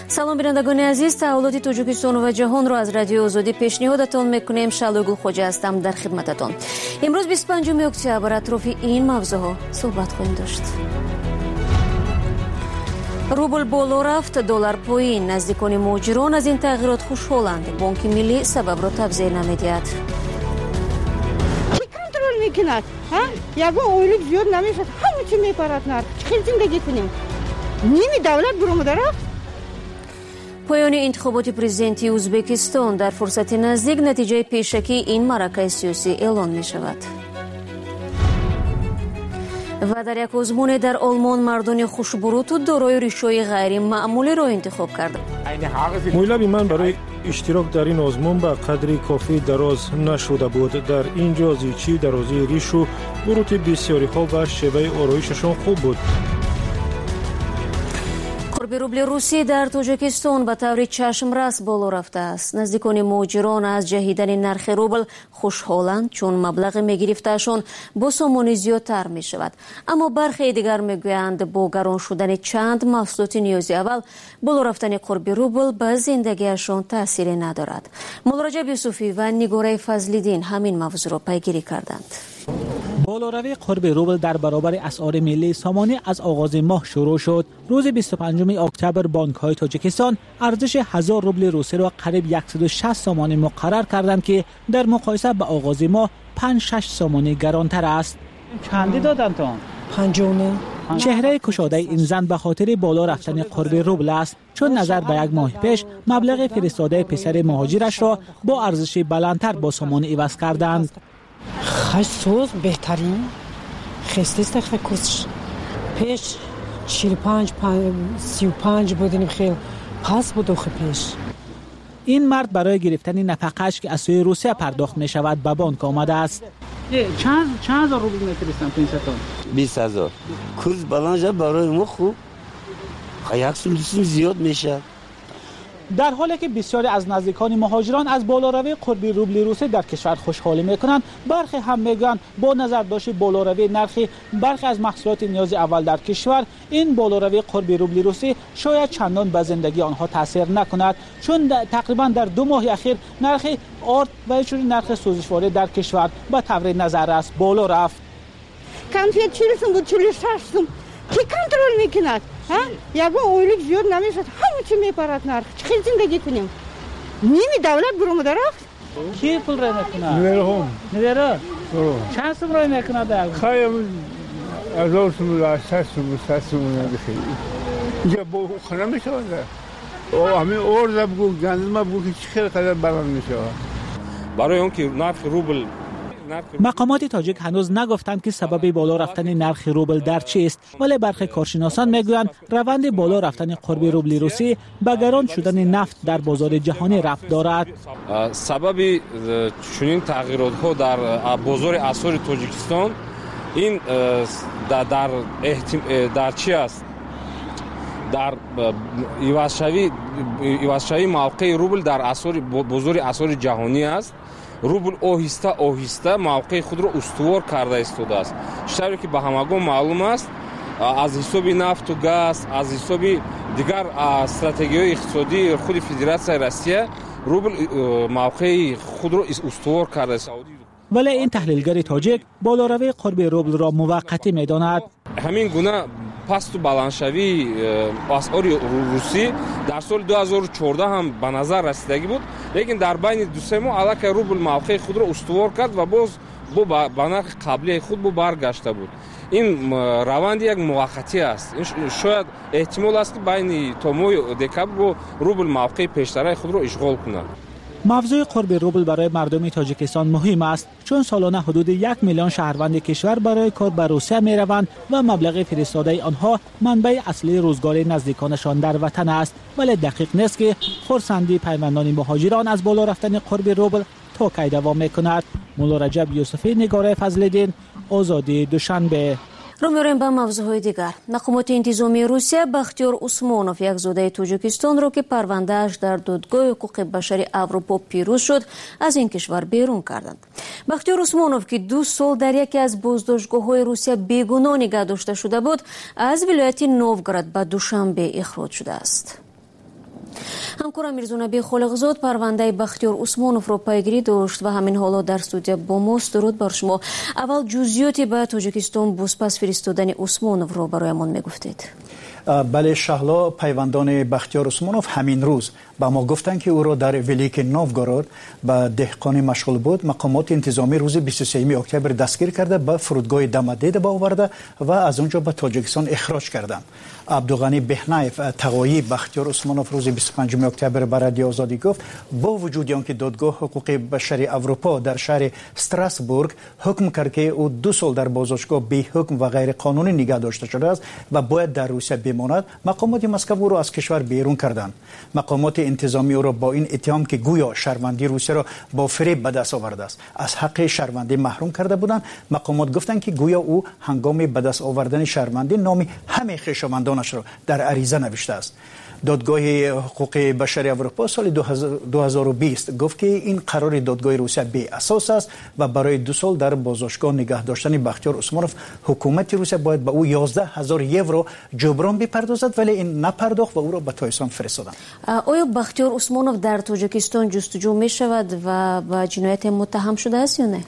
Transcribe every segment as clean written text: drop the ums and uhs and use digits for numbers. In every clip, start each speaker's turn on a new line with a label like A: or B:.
A: салом бинандагони азиз, таҳволоти Тоҷикистону ва ҷаҳонро аз радиои Озодӣ пешниҳодатон мекунем. Шалои Гулхоҷа ҳастам дар хидмататон. имрӯз 25 октябр атрофи ин мавзӯъҳо суҳбат хоҳем дошт. рубл боло рафт, доллар поин. наздикони муҳоҷирон аз ин тағйирот хушҳоланд. бонки миллӣ сабабро тавзеҳ намедиҳад.
B: Ки контрол мекунад? Ягон ойлик зиёд намешад, ҳама чӣ мепарад нарх. Чӣ хел зиндагӣ кунем? Ними давлат буромада рафт.
A: поёни интихоботи президентии Узбекистон. дар фурсати наздик натиҷаи пешакии ин маъракаи сиёсӣ эълон мешавад. ва дар як озмуне дар Олмон мардони хушбуруту дорои ришои ғайримаъмулиро интихоб карданд.
C: мойлаби ман барои иштирок дар ин озмун ба қадри кофӣ дароз нашуда буд. дар ин ҷо зичи дарозии ришу бурути бисёриҳо ва шеваи ороишашон хуб буд.
A: қурби рубли русӣ дар Тоҷикистон ба таври чашмрас боло рафтааст. наздикони муҳоҷирон аз ҷаҳидани нархи рубл хушҳоланд, чун маблағи мегирифтаашон бо сомони зиёдтар мешавад. аммо бархе дигар мегӯянд бо гарон шудани чанд маҳсулоти ниёзи аввал боло рафтани қурби рубл ба зиндагиашон таъсире надорад. молраҷаб Юсуфӣ ва Нигораи Фазлиддин ҳамин мавзӯъро пайгирӣ карданд.
D: بالوروی قرب روبل در برابر اسعار ملی سامانه از آغاز ماه شروع شد. روز 25 اکتبر بانک‌های تاجیکستان ارزش 1000 روبل روسی را قریب 160 سامانه مقرر کردند که در مقایسه با آغاز ماه 5-6 سامانه گرانتر است.
E: چندی دادن تو؟
B: 50.
D: چهره کشاده این زن به خاطر بالا رفتن قرب روبل است، چون نظر به یک ماه پیش مبلغ فرستاده پسر مهاجرش را با ارزش بلندتر با سامانه عوض کردند.
B: خشسوز بهترین خستیست خکوش پیش 45-35 بودیم خیلی پس بود خیلی پیش.
D: این مرد برای گرفتن نفقه‌اش که از سوی روسیه پرداخت می شود به بانک آمده است.
E: چند هزار روبل میفرستن پنسیتون؟
F: 20,000. کورس بالانجا برای ما خوب. یک سلسله زیاد میشه.
D: در حالی که بسیاری از نزدیکان مهاجران از بالاروی قرب روبل روسی در کشور خوشحالی میکنند، برخی هم میگن با نظر داشت بالاروی نرخ برخی از محصولات نیاز اول در کشور، این بالاروی قرب روبل روسی شاید چندان به زندگی آنها تاثیر نکند، چون تقریبا در 2 ماه اخیر نرخ آرد و چون نرخ سوزشواری در کشور به طور نظررس بالا رفت.
B: کنفیت 40 سوم بود 46 سوم. کی کنترل میکند؟ ягон ойлик зиёд намешад, ҳама чӣ мепарад нарх. Чӣ хел зиндагӣ кунем? Ними давлат буромада рафт.
E: Ки пул рой мекунад?
C: Неверҳом.
E: Невера? Чанд сум рой мекунад?
C: Хаям 1000 сум, 800 сум, 100 сум надихи. Инҷа бо хона мешавад. ҳамин орза бугӯ, гандима бугӯ ки чӣ хел қадар баланд мешавад.
G: барои он ки нархи рубл
D: مقامات تاجیک هنوز نگفتند که سبب بالا رفتن نرخ روبل در چیست، ولی برخی کارشناسان میگویند روند بالا رفتن قرب روبل روسی به گران شدن نفت در بازار جهانی ربط دارد.
G: سبب چنین تغییرات ها در بازار اسعار تاجیکستان این در چی است؟ در عوض‌شوی موقع روبل در بازار اسعار جهانی است. рубл оҳиста оҳиста мавқеи худро устувор карда истода аст. шитаре ки ба ҳамагон маълум аст, аз ҳисоби нафту газ, аз ҳисоби дигар стратегияҳои иқтисодии худи Федератсияи Россия рубл мавқеи худро устувор карда ист.
D: ولی این تحلیلگر تاجیک بالاروی قرب روبل را موقتی می‌داند.
G: ҳамин гуна пасту баландшавии асъори русӣ дар соли 2014 ҳам ба назар расидагӣ буд, лекин дар байни 2-3 моҳ аллакай рубл мавқеи худро устувор кард ва боз ба нархи қаблияи худ баргашта буд. ин раванди як муваққатӣ аст. шояд эҳтимол аст ки байни то моҳи декабр бо рубл мавқеи пештараи худро ишғол кунад.
D: موضوع قرب روبل برای مردم تاجیکستان مهم است، چون سالانه حدود 1 میلیون شهروند کشور برای کار به روسیه می روند و مبلغ فرستاده آنها منبع اصلی روزگار نزدیکانشان در وطن است. ولی دقیق نیست که خرسندی پیوندان مهاجران از بالا رفتن قرب روبل تا کی دوام میکند. молраҷаб Юсуфӣ، Нигораи Фазлиддин، Озодӣ, Душанбе.
A: رو می‌ریم به موضوعهای دیگر. مقامات انتظامی روسیه بختیار عثمانوف، یک زاده تاجیکستان را که پرونده‌اش در دادگاه حقوق بشری اروپا پیروز شد، از این کشور بیرون کردند. بختیار عثمانوف که 2 سال در یکی از بازداشتگاه‌های روسیه بیگناه نگه داشته شده بود، از ولایت نووگراد به دوشنبه اخراج شده است. همکارم میرزونبی خالقزاد پرونده بختیار عثمانوف را پیگیری داشت و همین حالا در استودیو با ماست. درود بر شما. اول جزئیاتی به تاجیکستان بازپس فرستادن عثمانوف را برایمان میگفتید.
H: بله شهلا، پیوندان بختیار عثمانوف همین روز با ما گفتند که او را در ولیک نوفگورود به دهقانی مشغول بود. مقامات انتظامی روز 23 اکتبر دستگیر کرده به فرودگاه دمدید با آورده و از اونجا به تاجیکستان اخراج کردند. عبدالغنی بهنایف تقاضی بختیار عثمانوف روز 25 اکتبر به رادیو آزادی گفت با وجود آنکه دادگاه حقوق بشری اروپا در شهر استراسبورگ حکم کرد که او 2 سال در بازداشتگاه بی حکم و غیر قانونی نگاه داشته شده است و باید در روسیه بماند، مقامات مسکو او را از کشور بیرون کردند. مقامات انتظامی او را با این اتهام که گویا شهروندی روسیه را با فریب به دست آورده است از حق شهروندی محروم کرده بودند. مقامات گفتند که گویا او هنگام به دست آوردن شهروندی نام همه خویشاوندانش را در عریضه نوشته است. دادگاه حقوق بشری اروپا سال 2020 گفت که این قرار دادگاه روسیه بی اساس است و برای 2 سال در بازداشتگاه نگه داشتن بختیار عثمانوف حکومت روسیه باید به او 11,000 یورو جبران بپردازد، ولی این نپرداخت و او را به تایسان فرستادند.
A: آیا بختیار عثمانوف در تاجیکستان جستجو می شود و با جنایت متهم شده است یا نه؟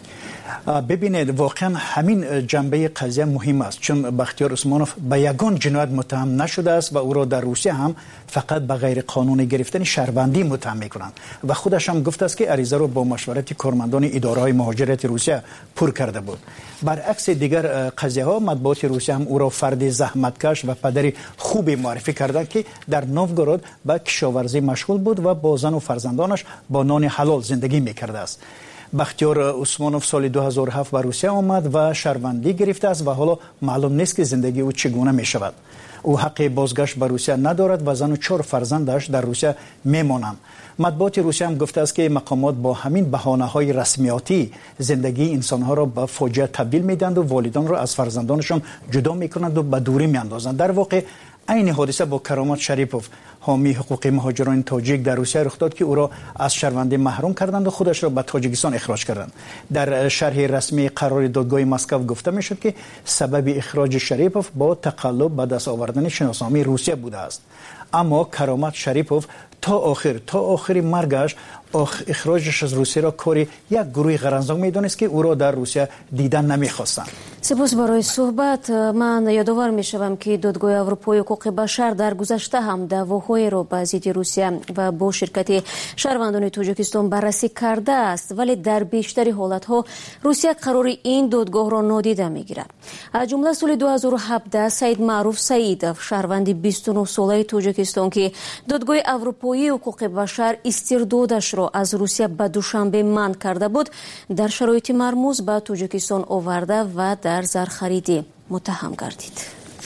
H: ببینید واقعا همین جنبه قضیه مهم است، چون بختیار عثمانوف به یگان جنایت متهم نشده است و او را در روسیه هم فقط به غیر قانونی گرفتن شهروندی متهم میکنند و خودش هم گفته است که عریضه را با مشورت کارمندان اداره های مهاجرت روسیه پر کرده بود. برعکس دیگر قضیه ها، مطبوعات روسیه هم او را فرد زحمتکش و پدری خوبی معرفی کردند که در نوفگورود به کشاورزی مشغول بود و با زن و فرزندانش با نان حلال زندگی میکرده است. بختیار عثمانوف سال 2007 به روسیه آمد و شهروندی گرفته است و حالا معلوم نیست که زندگی او چگونه می شود. او حق بازگشت به روسیه ندارد و زن و 4 فرزندش در روسیه میمانند. مطبوعات روسیه هم گفته است که مقامات با همین بهانه‌های رسمیاتی زندگی انسان‌ها را به فاجعه تبدیل می‌دهند و والدان را از فرزندانشان جدا می‌کنند و به دوری می‌اندازند. در واقع این حادثه با کرامات شریپوف، حامی حقوق مهاجران تاجیک در روسیه رخ داد که او را از شهروندی محروم کردند و خودش را به تاجیکستان اخراج کردند. در شرح رسمی قرار دادگاه مسکو گفته میشد که سبب اخراج شریپوف با تقلب به دست آوردن شناسنامه روسیه بوده است. اما کرامات شریپوف تا آخر مرگش اخراجش از روسیه را کاری یک گروه غرضناک میدانست که او را در روسیه دیدن نمیخواستند.
A: سپاس برای صحبت. من یادآور میشوم که دادگاه اروپای حقوق بشر در گذشته هم دعواهای را به ضد روسیه و با شرکت شهروندان تاجیکستان بررسی کرده است، ولی در بیشتر حالتها روسیه قرار این دادگاه را نادیده میگیرد. از جمله سال 2017 سید معروف سعیدов، شهروند 29 ساله تاجیکستان که دادگاه اروپایی حقوق بشر استردادش را از روسیه به دوشنبه منع کرده بود، در شرایط مرموز به تاجیکستان آورده و در زرخریدی متهم گردید.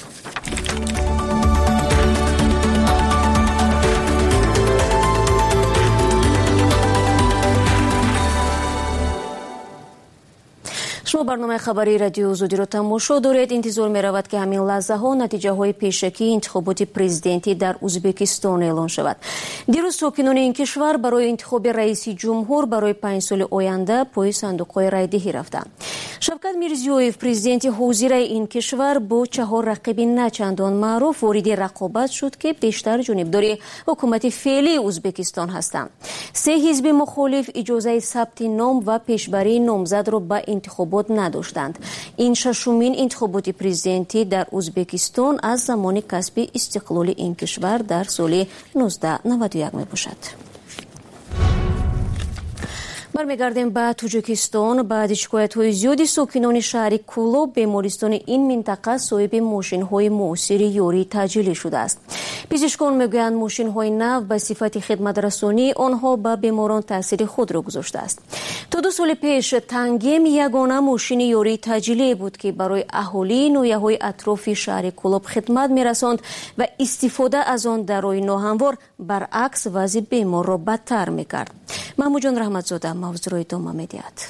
A: شما برنامه خبری رادیو آزادی را تماشا دارید. انتظار می رود که همین لحظه ها نتیجه های پیشکی انتخابات پرزیدنتی در ازبکستان اعلان شود. دیروز ساکنان این کشور برای انتخاب رئیس جمهور برای 5 سال آینده پای صندوق های رای دهی رفتند. شوکت میرزیویف، پرزیدنت حاضر این کشور، با 4 رقیب نچندان معروف وارد رقابت شد که بیشتر جانبدار حکومت فعلی ازبکستان هستند. 3 حزب مخالف اجازه ثبت نام و پیشبری نامزد را به انتخابات نداشتند. این 6مین انتخابات پرزیدنتی در ازبکستان از زمان کسب استقلال این کشور در سال 1991 می باشد. برمیگردیم به تاجیکستان. بعد شکایت‌های زیادی ساکنان شهر کولوب، بیمارستان این منطقه صاحب ماشین‌های معاصر یاری تجلی شده است. پزشکان میگویند ماشین‌های نو به صفت خدمت‌رسانی آنها به بیماران تاثیر خود را گذاشته است. تا 2 سال پیش تنگیم یگانه ماشین یاری تجلی بود که برای اهالی نویه‌های اطراف شهر کولوب خدمت می‌رساند و استفاده از آن در راه ناهموار برعکس وضع بیمار را بدتر می‌کرد. محمود جان رحمتزاده موضوع را ادامه می‌دهد.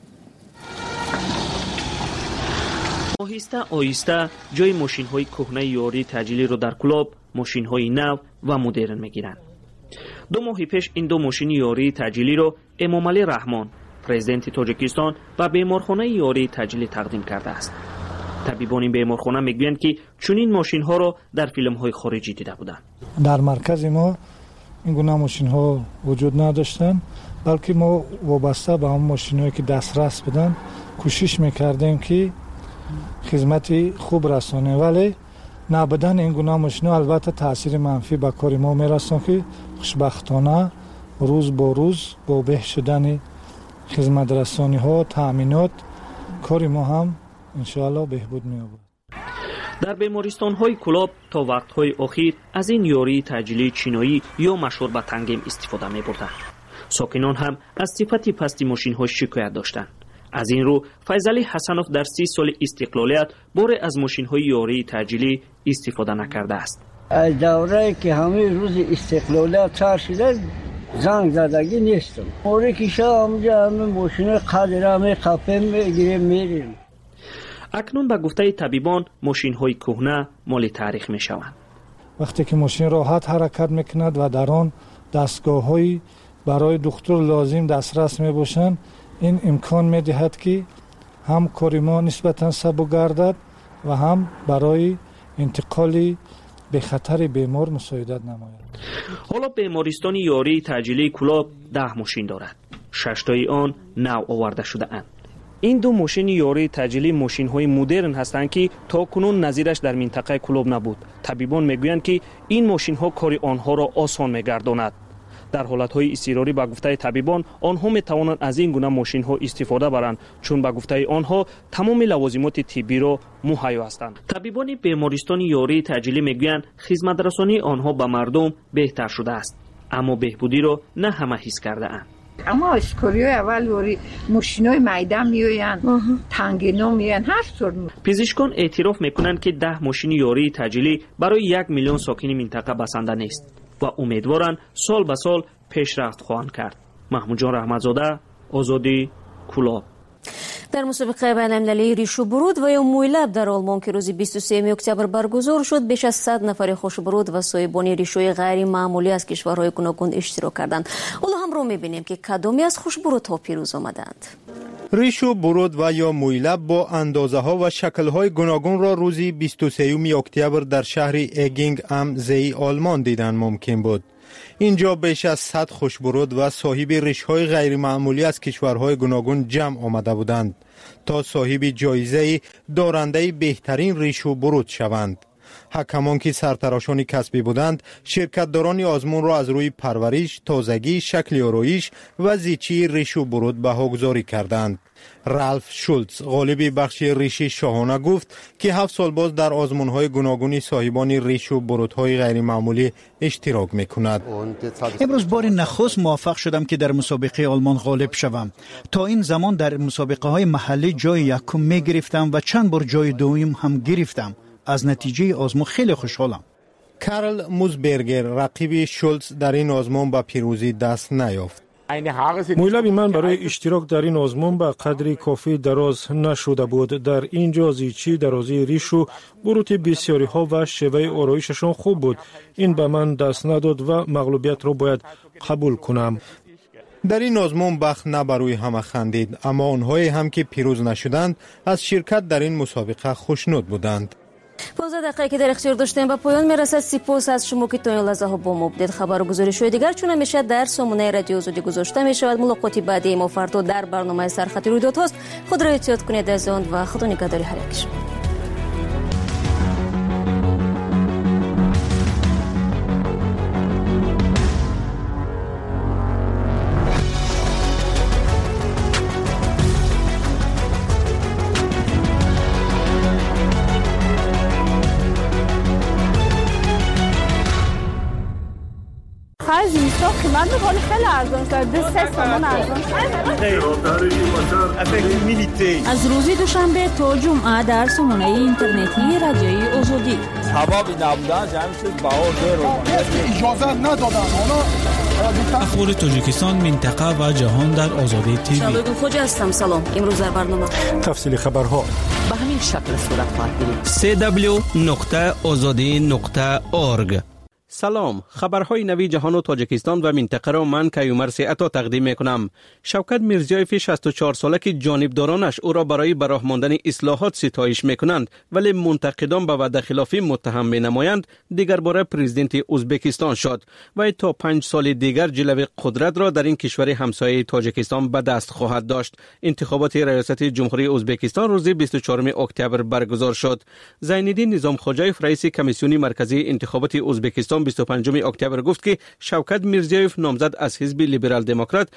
I: آهسته جای ماشین‌های کهنه یاری تجلی را در کلوب ماشین‌های نو و مدرن می‌گیرند. 2 ماه پیش این 2 ماشین یاری تجلی را امامعلی رحمان، پرزیدنت تاجیکستان، و بیمارخانه یاری تجلی تقدیم کرده است. طبیبان این بیمارخانه میگویند که چنین ماشین‌ها را در فیلم‌های خارجی دیده بودند.
J: در مرکز ما این گونه ماشین ها وجود نداشتن، بلکه ما وابسته به هم ماشین هایی که دسترس بودن کوشش میکردیم که خدمت خوب رسانه، ولی نبودن این گونه ماشین ها البته تاثیر منفی به کار ما میرسون که خوشبختانه روز با روز با بهتر شدن خدمت رسانی ها تامینات کار ما هم انشاءالله بهبود می‌یابد.
I: در بیمارستان‌های کلاب تا وقت‌های اخیر از این یاری تجلی چینایی یا مشهور به تنگیم استفاده می‌بردند. ساکنان هم از صفت پستی ماشین‌ها شکایت داشتند. از این رو فیضعلی حسنوف در 30 سال استقلالیت بار از ماشین‌های یاری تجلی استفاده نکرده است.
K: از دوره‌ای که همه روز استقلالیت سر شده زنگ زدگی نیستم. موری که شامجا همه ماشین قدر همه قفه میگیریم میریم.
I: اکنون به گفته طبیبان ماشین‌های کهنه مال تاریخ میشوند.
J: وقتی که ماشین راحت حرکت میکند و در آن دستگاه‌های برای دکتر لازم دسترس میباشند، این امکان میدهد که هم کار ما نسبتاً سبک گردد و هم برای انتقال به خطر بیمار مساعدت نماید.
I: حالا بیمارستان یاری تجلی کلاب 10 ماشین دارد. 6 تای آن نو آورده شده اند. این دو ماشین یاری تجلی ماشین های مدرن هستند که تا کنون نظیرش در منطقه کلاب نبود. طبیبان میگویند که این ماشین ها کار آنها را آسان میگرداند. در حالت های اضطراری به گفته طبیبان آنها می توانند از این گونه ماشین ها استفاده برند، چون به گفته آنها تمام لوازمات طبی را مهیا هستند. طبیبان بیمارستان یاری تجلی میگویند خدمت رسانی آنها به مردم بهتر شده است، اما بهبودی را نه همه حس کرده اند.
L: اما اسکوریای اول وری ماشینای میده میآیند، تنگینا میآیند، هر طور.
I: پزشکان اعتراف میکنند که 10 ماشین یاری تجلی برای 1 میلیون ساکن منطقه بسنده نیست و امیدوارند سال به سال پیشرفت خواهند کرد. محمود جان رحمتزاده، آزادی، کلاب.
A: در مسابقه بین‌المللی ریشو برود و یا مویلب در آلمان که روز 23 اکتبر برگزار شد، بیش از 100 نفر خوشبرود و صاحبان ریشوی غیر معمولی از کشورهای گوناگون اشتراک کردند. حالا هم رو می‌بینیم که کدامی از خوشبرودها پیروز آمدند.
M: ریشو برود و یا مویلب با اندازه ها و شکل های گوناگون را روز 23 اکتبر در شهر ایگینگ ام زی آلمان دیدن ممکن بود. اینجا بیش از 100 خوشبرود و صاحب ریش‌های غیر معمولی از کشورهای گوناگون جمع آمده بودند تا صاحب جایزه دارنده بهترین ریش و برود شوند. حکمان که سرتراشان کسبی بودند، شرکتداران آزمون را از روی پرورش، تازگی، شکل آرایش و زیچی ریش و برود بهاگذاری کردند. رالف شولتز، غالب بخش ریشی شاهانه، گفت که 7 سال باز در آزمون‌های گوناگونی صاحبان ریش و برودهای غیر معمولی اشتراک می‌کند.
H: امروز بار نخست موفق شدم که در مسابقه آلمان غالب شوم. تا این زمان در مسابقه‌های محلی جای یکم می‌گرفتم و چند بار جای دوم هم گرفتم. از نتیجه آزمون خیلی خوشحالم.
M: کارل موزبرگر، رقیب شولتز، در این آزمون به پیروزی دست نیافت.
C: مویلب من برای اشتراک در این آزمون به قدری کافی دراز نشده بود. در اینجا زیچی، درازی ریش و بروت بسیاری ها و شیوه آرایششان خوب بود. این به من دست نداد و مغلوبیت را باید قبول کنم.
M: در این آزمون بخت نه بروی همه خندید، اما آنهایی هم که پیروز نشدند از شرکت در این مسابقه خوشنود بودند.
A: 15 دقیقه که در اختیار داشتیم به پایان میرسد. سپاس از شما که تا این لحظه ها با ما بودید. خبر و گزارش‌های دیگر چون همیشه در سامانه رادیو آزادی گذاشته می شود. ملاقات بعدی ما فردا در برنامه سرخط رویدادهاست. خود را احتیاط کنید از آن و خدا نگهدار هر یک.
B: من به حال خیلی ارزان شد. 3 تومان ارزان شد.
N: از روز دوشنبه تا جمعه در سامانه اینترنتی رادیوی آزادی.
O: ثوابی نبودن جمعش باور رو
P: اجازه ندادن.
Q: اخبار تاجیکستان، منطقه و جهان در آزادی تیوی.
A: شبگون خوجا هستم. سلام. امروز در برنامه
C: تفصیل خبرها
R: به همین شکل صورت خواهد گرفت. www.azadi.org سلام، خبرهای نوی جهان و تاجیکستان و منطقه را من کیومرث عطا تقدیم میکنم. شوکت میرزیایف 64 ساله که جانبدارانش او را برای به راه ماندن اصلاحات ستایش میکنند ولی منتقدان به وعده خلافی متهم مینمایند، دیگر باره پرزیدنت ازبکستان شد و تا 5 سال دیگر جلوه قدرت را در این کشور همسایه تاجیکستان به دست خواهد داشت. انتخابات ریاست جمهوری ازبکستان روز 24 اکتبر برگزار شد. زینالدین نظامخوجایف رئیس کمیسیون مرکزی انتخابات ازبکستان 25 اکتبر گفت که شوکت میرزیایف نامزد از حزب لیبرال دموکرات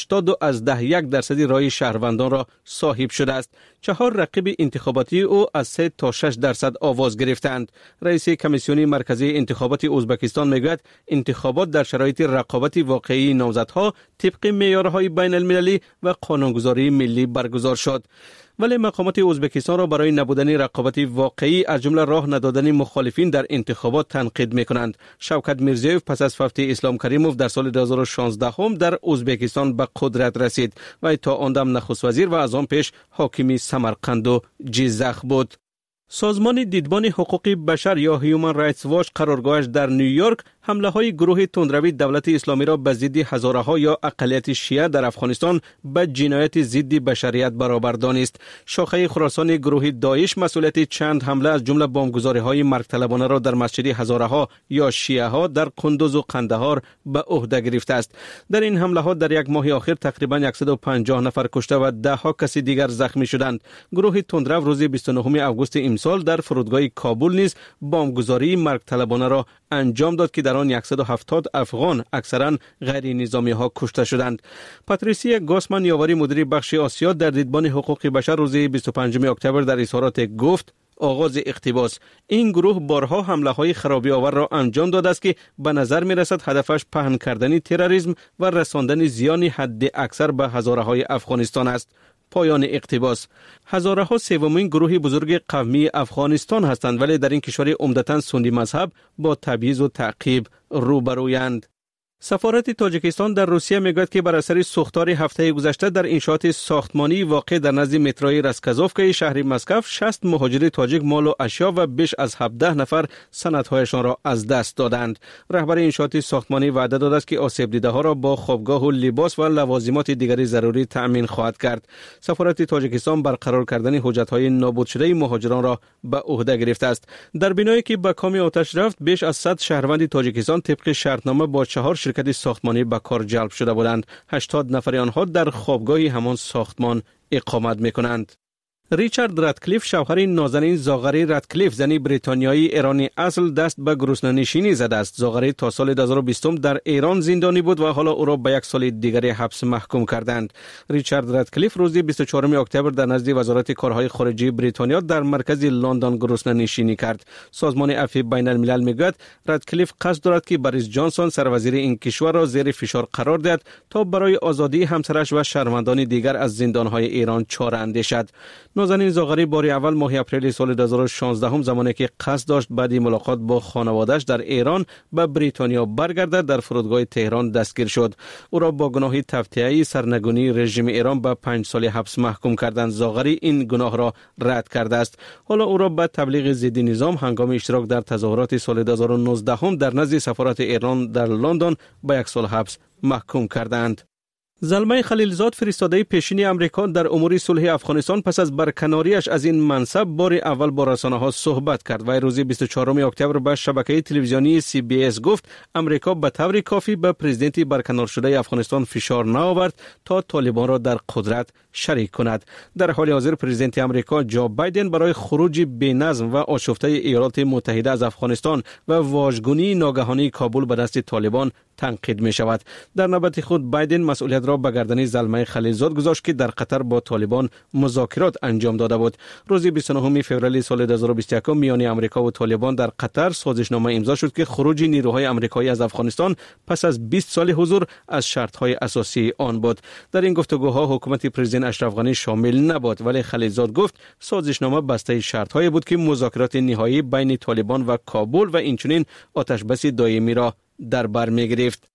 R: 81% رای شهروندان را صاحب شده است. 4 رقیب انتخاباتی او از 3 تا 6% آواز گرفتند. رئیس کمیسیون مرکزی انتخابات ازبکستان میگوید انتخابات در شرایط رقابت واقعی نامزدها طبق معیارهای بین المللی و قانونگذاری ملی برگزار شد. ولی مقامات ازبکستان را برای نبودن رقابت واقعی از جمله راه ندادن مخالفین در انتخابات تنقید میکنند. شوکت میرزیایف پس از فوت اسلام کریموف در سال 2016 در ازبکستان به قدرت رسید و تا آن دم نخست وزیر و از آن پیش حاکم سمرقند و جیزخ بود. سازمان دیدبان حقوق بشر یا هیومن رایتس واچ قرارگاهش در نیویورک حمله های گروه تندروی دولت اسلامی را به ضد هزارها یا اقلیت شیعه در افغانستان به جنایت ضد بشریت برابر دانست. شاخه خراسان گروه داعش مسئولیت چند حمله از جمله بمبگذاری های مرگ طلبانه را در مسجد هزارها یا شیعه ها در قندوز و قندهار به عهده گرفته است. در این حمله ها در یک ماه آخر تقریبا 150 نفر کشته و 10 کس دیگر زخمی شدند. گروه تندرو روز 29 اوگوست امسال در فرودگاه کابل نیز بمبگذاری مرگ طلبانه را انجام داد که در آن 170 افغان اکثرا غیر نظامی ها کشته شدند. پاتریسیا گاسمن یاوری مدیر بخش آسیا در دیدبان حقوق بشر روز 25 اکتبر در اظهارات گفت آغاز اقتباس این گروه بارها حمله های خرابی آور را انجام داده است که به نظر می رسد هدفش پهن کردن تروریسم و رساندن زیان حد اکثر به هزارهای افغانستان است. پایان اقتباس. هزارها سومین گروه بزرگ قومی افغانستان هستند ولی در این کشور عمدتاً سنی مذهب با تبعیض و تعقیب روبرویند. سفارت تاجیکستان در روسیه میگوید که بر اثر سوختار هفته گذشته در انشاءات ساختمانی واقع در نزد متروی راسکازوفکا شهر مسکو 60 مهاجر تاجیک مال و اشیا و بیش از 17 نفر سندهایشان را از دست دادند. رهبر انشاءات ساختمانی وعده داده است که آسیب دیده ها را با خوابگاه و لباس و لوازمات دیگری ضروری تأمین خواهد کرد. سفارت تاجیکستان برقرار کردن حجت‌های نابود شده مهاجران را به عهده گرفته است. در بنایی که به کام آتش رفت بیش از 100 شهروند تاجیکستان طبق شرطنامه با 4 شرکت ساختمانی به کار جلب شده بودند. 80 نفر آنها در خوابگاه همان ساختمان اقامت می‌کنند. ریچارد رادکلیف شوهر نازنین زاغری رادکلیف زنی بریتانیایی ایرانی اصل دست به گرسنه‌نشینی زده است. زاغری تا سال 2020 در ایران زندانی بود و حالا او را به 1 سال دیگر حبس محکوم کردند. ریچارد رادکلیف روز 24 اکتبر در نزد وزارت کارهای خارجه بریتانیا در مرکز لندن گرسنه‌نشینی کرد. سازمان عفو بین الملل میگوید رادکلیف قصد دارد که بوریس جانسون سروزیر این کشور را زیر فشار قرار دهد تا برای آزادی همسرش و شهروندان دیگر از زندان‌های ایران چاره اندیشد. نازنین زاغری بار اول ماه اپریل سال 2016 زمانی که قصد داشت بعد ملاقات با خانواده‌اش در ایران به بریتانیا برگردد در فرودگاه تهران دستگیر شد. او را با گناه تفتیه سرنگونی رژیم ایران به 5 سال حبس محکوم کردند. زاغری این گناه را رد کرده است. حالا او را به تبلیغ ضد نظام هنگام اشتراک در تظاهرات سال 2019 در نزد سفارت ایران در لندن به 1 سال حبس محکوم کردند. زلمه خلیلزاد فرستاده پیشین امریکا در امور صلح افغانستان پس از برکناریش از این منصب بار اول با رسانه‌ها صحبت کرد و روز 24 اکتبر به شبکه تلویزیونی CBS گفت امریکا به طور کافی به پرزیدنت برکنار شده افغانستان فشار نآورد تا طالبان را در قدرت شریک کند. در حال حاضر پرزیدنت امریکا جو بایدن برای خروج بی‌نظم و آشفته ایالات متحده از افغانستان و واژگونی ناگهانی کابل به دست طالبان تنقید می شود. در نوبت خود بایدن مسئولیت را به گردن زلمه خلیلزاد گذاشت که در قطر با طالبان مذاکرات انجام داده بود. روز 29 فوریه سال 2021 میان امریکا و طالبان در قطر سازشنامه امضا شد که خروج نیروهای آمریکایی از افغانستان پس از 20 سال حضور از شرط‌های اساسی آن بود. در این گفتگوها حکومت پرزیدنت اشرف غنی شامل نبود ولی خلیلزاد گفت سازشنامه بسته شرط‌هایی بود که مذاکرات نهایی بین طالبان و کابل و اینچنین آتش‌بس دائمی را در بر می‌گرفت.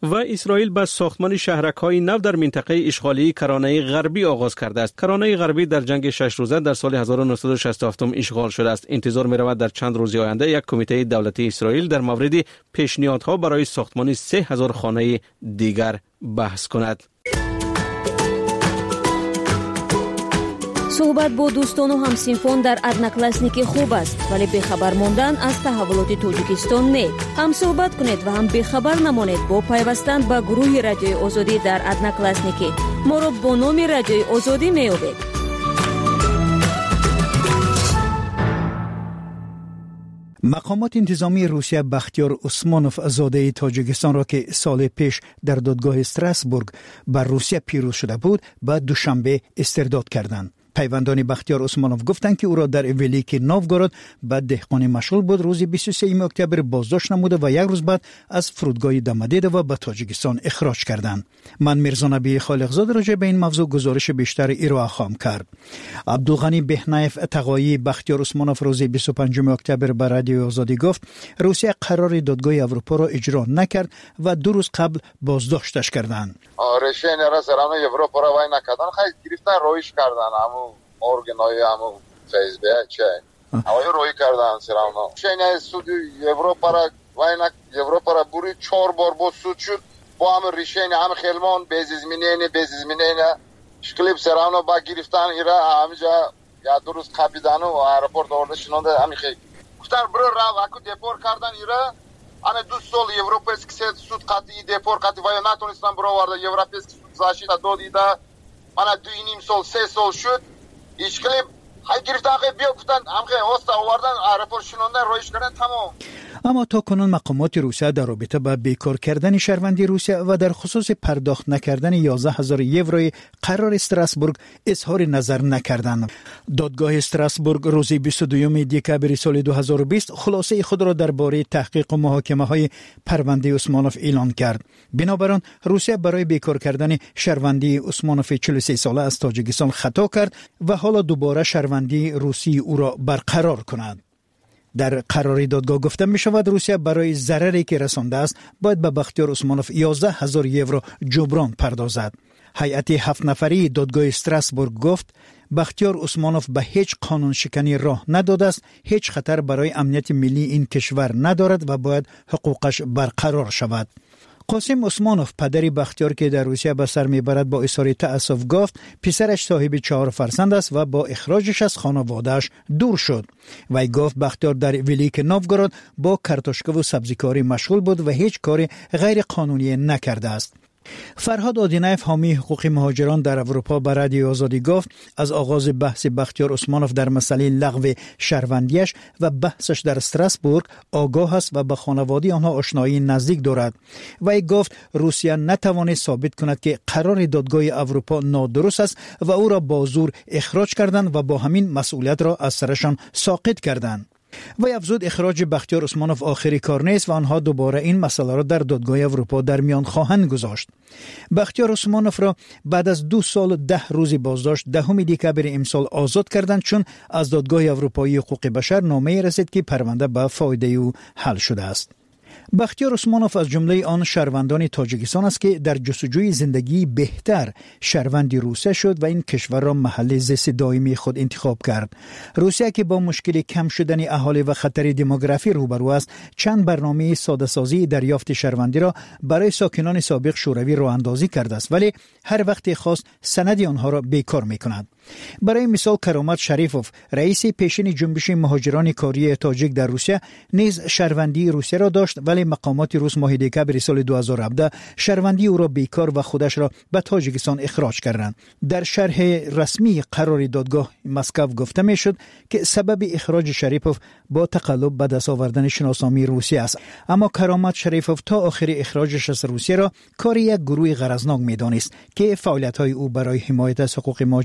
R: و اسرائیل به ساختمان شهرک‌های نو در منطقه اشغالی کرانه غربی آغاز کرده است. کرانه غربی در جنگ 6 روزه در سال 1967 اشغال شده است. انتظار می‌رود در چند روز آینده یک کمیته دولتی اسرائیل در مورد پیشنهادها برای ساختمان 3000 خانه دیگر بحث کند.
A: صحبت با دوستان و همسینفان در ادناکلاسنیکی خوب است، ولی بخبر ماندن از تحولات تاجیکستان نه. هم صحبت کنید و هم بخبر نمانید با پیوستن به گروه رادیوی آزادی در ادناکلاسنیکی. ما را با نام رادیوی آزادی می‌یابید.
H: مقامات انتظامی روسیه بختیار عثمانوف زاده تاجیکستان را که سال پیش در دادگاه استراسبورگ بر روسیه پیروز شده بود به دوشنبه استرداد کردند. پیوندان بختیار عثمانوف گفتند که او را در ولیکی نوفگوراد به دهقانی مشغول بود روز 23 اکتبر بازداشت نموده و یک روز بعد از فرودگاه دمدیده و به تاجیکستان اخراج کردند. من میرزا نبی خالقزاده راجع به این موضوع گزارش بیشتر ارائه خواهم کرد. عبدالغنی بهنایف تقایی بختیار عثمانوف روز 25 اکتبر به رادیو آزادی گفت روسیه قرار دادگاه اروپا را اجرا نکرد و 2 روز قبل بازداشتش کردند.
S: решение را سرانه اروپا را وای نکردن خیلی گرفتن رویش کردن همون ارگانای همون فیسبوک چه اوای روی کردن سرانه решение суд اروپا را وای اروپا را بوری 4 بار با سود شد با هم решение هم خلمان безизменения شکلیب سرانه با گرفتن ایرا همجا یا 2 روز قبیدن و аэропорт آوردشون همین خیلی گفتن برو را اكو دپور کردن ایرا انا 2 سال европейский суд قطعی دپور قطعی وای نتونستن برو وارد европейский суд защита دادیده من 2.5 سال 3 سال شد اشکالی های گرفتن بیا گفتن هم هاست آوردن aéroport شنوندن رویش کردن تمام.
H: اما تا کنون مقامات روسیه در رابطه با بیکار کردن شهروندی روسیه و در خصوص پرداخت نکردن 11,000 یوروی قرار استراسبورگ اظهار نظر نکردند. دادگاه استراسبورگ روز 22 دکبر سال 2020 خلاصه خود را درباره تحقیق و محاکمه های پرونده عثمانوف اعلان کرد. بنابراین روسیه برای بیکار کردن شهروندی عثمانوف 43 ساله از تاجیکستان خطا کرد و حالا دوباره شهروندی روسی او را برقرار کند. در قرار دادگاه گفته می شود روسیه برای ضرری که رسانده است باید به بختیار عثمانوف 11,000 یورو جبران پردازد. هیئت 7 نفری دادگاه استراسبورگ گفت بختیار عثمانوف به هیچ قانون شکنی راه نداده است، هیچ خطر برای امنیت ملی این کشور ندارد و باید حقوقش برقرار شود. قاسم عثمانوف پدر بختیار که در روسیه به سر میبرد با اظهار تأسف گفت پسرش صاحب 4 فرزند است و با اخراجش از خانواده‌اش دور شد. وی گفت بختیار در ولیک نوفگوراد با کارتوشکا و سبزیکاری مشغول بود و هیچ کار غیر قانونی نکرده است. فرهاد آدینایف حامی حقوق مهاجران در اروپا به رادیو آزادی گفت از آغاز بحث بختیار عثمانوف در مسئله لغو شهروندیش و بحثش در استراسبورگ آگاه است و به خانواده آنها آشنایی نزدیک دارد. وی گفت روسیه نتوانست ثابت کند که قرار دادگاه اروپا نادرست است و او را با زور اخراج کردند و با همین مسئولیت را از سرشان ساقط کردند. و افزود اخراج بختیار عثمانوف آخری کار نیست و آنها دوباره این مسئله را در دادگاه اروپا در میان خواهند گذاشت. بختیار عثمانوف را بعد از 2 سال 10 روز بازداشت 10 دکبر امسال آزاد کردند چون از دادگاه اروپایی حقوق بشر نامه رسید که پرونده به فایده او حل شده است. بختیار عثمانوف از جمله آن شهروندان تاجیکستان است که در جستجوی زندگی بهتر شهروند روسیه شد و این کشور را محل زیست دائمی خود انتخاب کرد. روسیه که با مشکل کم شدن اهالی و خطر دموگرافی روبرو است، چند برنامه ساده‌سازی دریافت شهروندی را برای ساکنان سابق شوروی راه اندازی کرده است، ولی هر وقت خواست سند آنها را بیکار می‌کند. برای مثال کرامت شریفوف رئیس پیشین جنبش مهاجران کاری تاجیک در روسیه نیز شهروندی روسیه را داشت، ولی مقامات روس ماه دکبر سال 2017 شهروندی او را بیکار و خودش را به تاجیکستان اخراج کردند. در شرح رسمی قرار دادگاه مسکو گفته میشد که سبب اخراج شریفوف با تقلب به دست آوردن شناسنامه روسیه است، اما کرامت شریفوف تا آخر اخراجش از روسیه را کار یک گروه غرضناک می‌دانست که فعالیت‌های او برای حمایت از حقوق مهاجران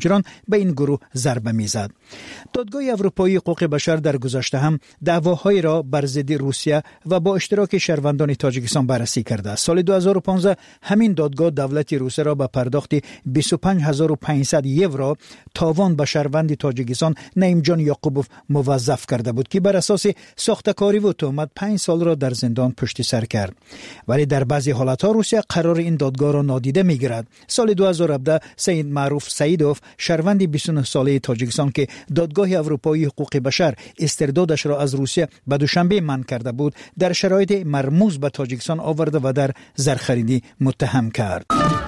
H: به این گروه ضربه میزد. دادگاه اروپایی حقوق بشر در گذشته هم دعواهای را بر ضد روسیه و با اشتراک شهروندان تاجیکستان بررسی کرده است. سال 2015 همین دادگاه دولت روسیه را به پرداخت 25500 یورو تاوان به شهروند تاجیکستان نعیم جان یعقوبوف موظف کرده بود که بر اساس ساخته‌کاری و تهمت 5 سال را در زندان پشت سر کرد. ولی در بعضی حالت‌ها روسیه قرار این دادگاه را نادیده می‌گیرد. سال 2017 سید معروف سیدوف شهروند 29 ساله تاجیکستان که دادگاه اروپایی حقوق بشر استردادش را از روسیه به دوشنبه منع کرده بود، در شرایط مرموز به تاجیکستان آورده و در زرخریدی متهم کرد.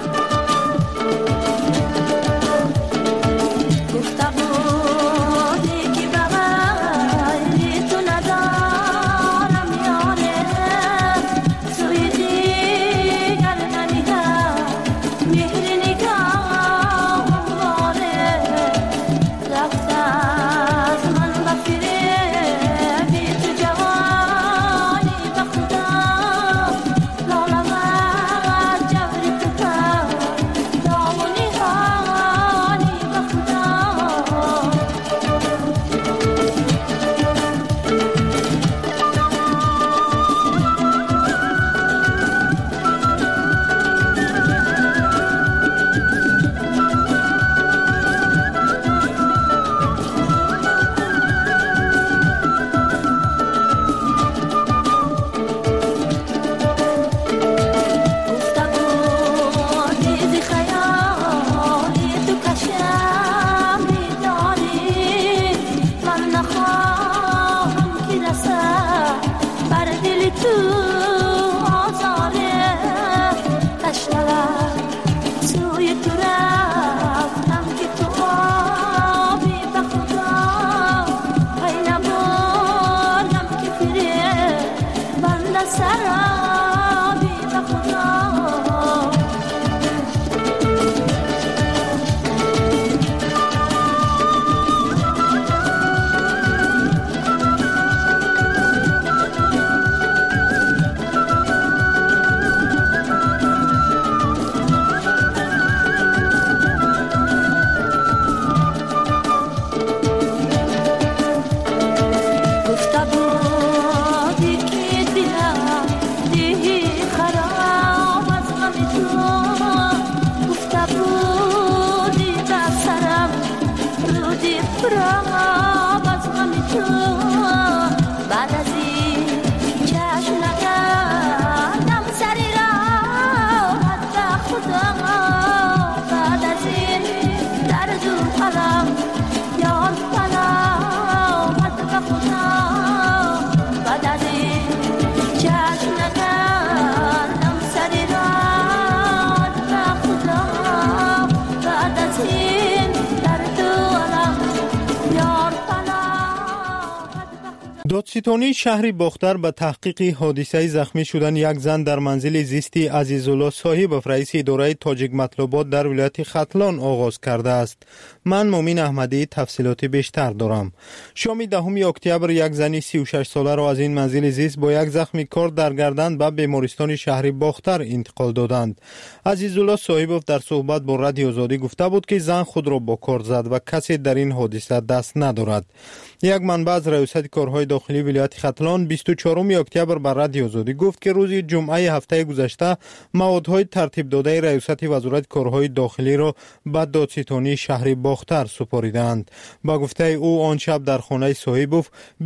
M: دادستانی شهر باختر به تحقیق حادثه زخمی شدن یک زن در منزل زیستی عزیزالله صاحب رئیس اداره تاجیک مطلوبات در ولایت ختلان آغاز کرده است. من مومین احمدی تفصیلات بیشتر دارم. شام 10 اکتبر یک زن 36 ساله را از این منزل زیست با یک زخم کار در گردن به بیمارستان شهر باختر انتقال دادند. عزیزالله صاحب در صحبت با رادیو آزادی گفته بود که زن خود را با کار زد و کسی در این حادثه دست ندارد. یک منبع از ریاست کارهای داخلی ولایت ختلان 24 اکتبر بر رادیو آزادی گفت که روز جمعه هفته گذشته موادهای ترتیب داده ریاست وزارت کارهای داخلی را به دادستانی شهر باختر سپاریدند. با گفته او آن شب در خانه صاحبوف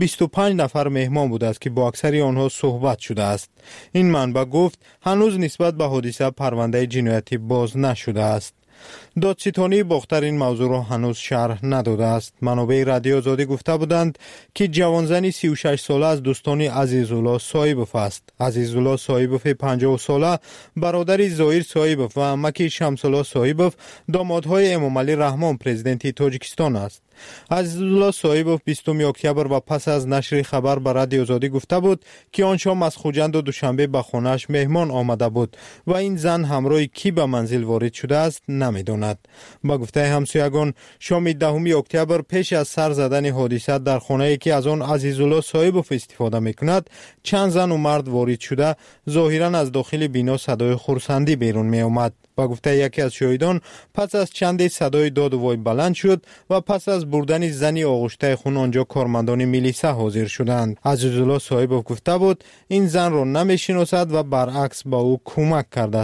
M: 25 نفر مهمان بوده است که با اکثر آنها صحبت شده است. این منبع گفت هنوز نسبت به حادثه پرونده جنایتی باز نشده است. دادستانی باختر این موضوع را هنوز شرح نداده است. منابع رادیو آزادی گفته بودند که جوانزن 36 ساله از دوستان عزیزالله صاحبوف است. عزیزالله صاحبوف 50 ساله برادر ظاهر صاحبوف و مکی شمسالله صاحبوف دامادهای امام علی رحمان پرزیدنت تاجیکستان است. عزیزالله صاحبوف 20 اکتبر و پس از نشر خبر به رادیو آزادی گفته بود که آن شام از خوجند و دوشنبه به خانه‌اش مهمان آمده بود و این زن همراه کی به منزل وارد شده است نمیداند. با گفته همسایگان شام 10 اکتبر پیش از سر زدن حادثه در خانه‌ای که از آن عزیزالله صاحبوف استفاده میکند چند زن و مرد وارد شده ظاهراً از داخل بنا صدای خرسندی بیرون می آمد. با گفته یکی از شاهدان پس از چند صدای داد و وای بلند شد و پس از بردن زنی آغشته خون آنجا کارمندان میلیسا حاضر شدند. عزیزالله صاحبوف گفته بود این زن را نمیشناسد و برعکس با او کمک کرده